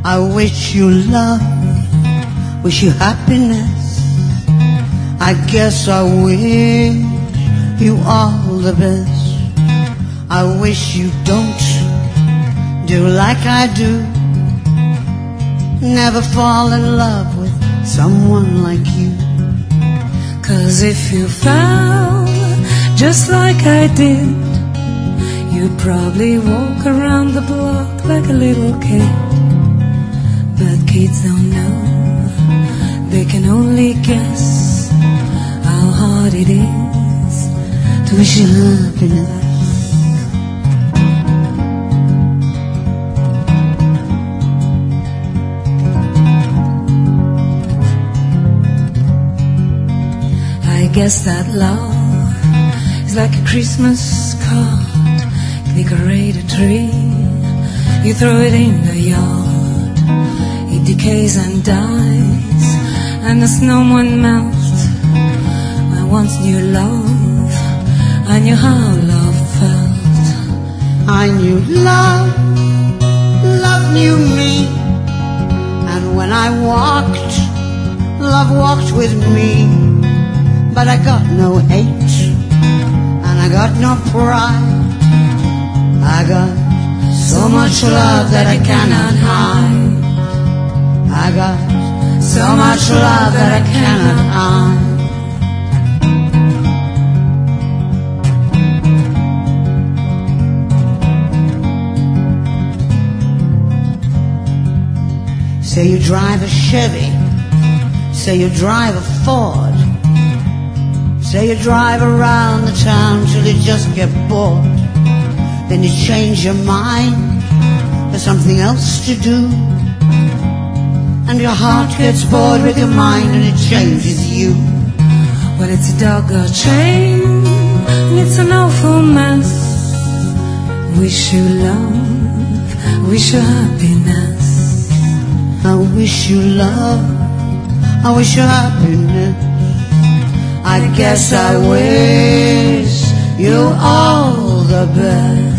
I wish you love, wish you happiness. I guess I wish you all the best. I wish you don't do like I do, never fall in love with someone like you. 'Cause if you fell just like I did, you'd probably walk around the block like a little kid. But kids don't know, they can only guess how hard it is to wish you happiness. I guess that love is like a Christmas card. Decorate a tree, you throw it in the yard. It decays and dies, and the snowman melts. I once knew love, I knew how love felt. I knew love, love knew me. And when I walked, love walked with me. But I got no hate, and I got no pride. I got so much love that I cannot hide. I got so much love that I cannot hide. Say you drive a Chevy, say you drive a Ford, say you drive around the town till you just get bored. Then you change your mind, there's something else to do, and your heart gets bored with your mind and it changes you. Well, it's a dog or chain, and it's an awful mess. Wish you love, wish you happiness. I wish you love, I wish you happiness. I guess I wish you all the best.